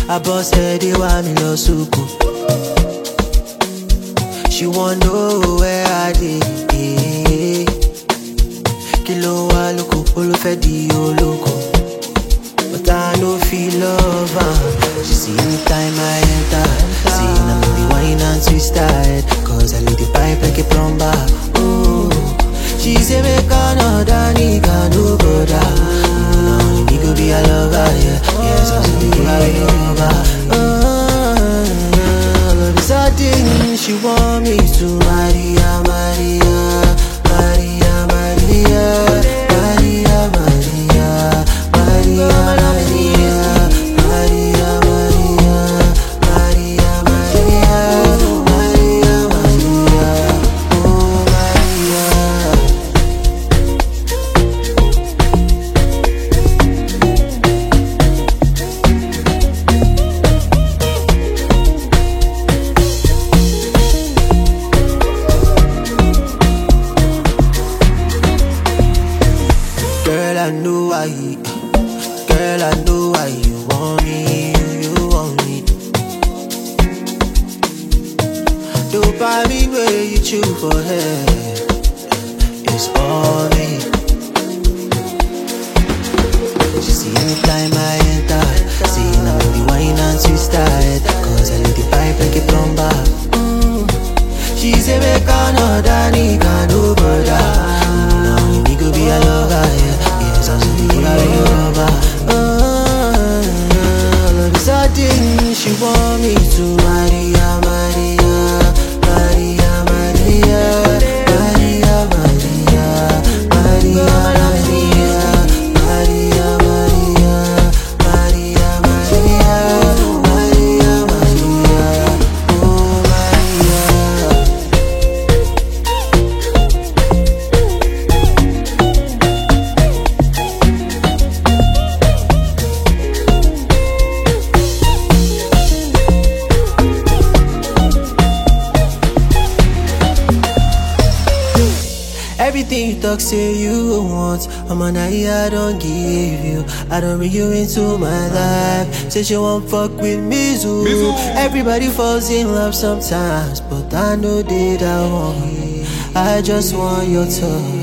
I boss head, they want me no suku. She wanna know where I did. Kilo wa loko, olofe di oloko. But I no feel love her. She see me time I enter. See now me the wine and twist her head. Cause I leave the pipe like a plumber. Oh, she say make another nigga no bother. Now only me go be a lover, yeah. Yes, I'm only be a lover. All of this a thing she want me to Maria, Maria, Maria, Maria, Maria, Maria, Maria, Maria, Maria, Maria, Maria, Maria, Maria, oh Maria. Girl, I know why you, girl, I know why you want me, you want me. Dopamine where you chew for hair, it's all me. She see anytime I enter, see now the wine and twist her head. Cause I leave the pipe like a plumber. She say make another nigga no bother. Now me go be a lover, yeah. Yes, I'm gonna be a lover. All of this a thing she want me to Maria, Maria, Maria, Maria, Maria, Maria, Maria, Maria, Maria, Maria, Maria, Maria, Maria, Maria, oh Maria. Everything you talk, say you want. I'm an I don't give you. I don't bring you into my life. Say she won't fuck with me, zoo. Everybody falls in love sometimes, but I know that I want. I just want your touch.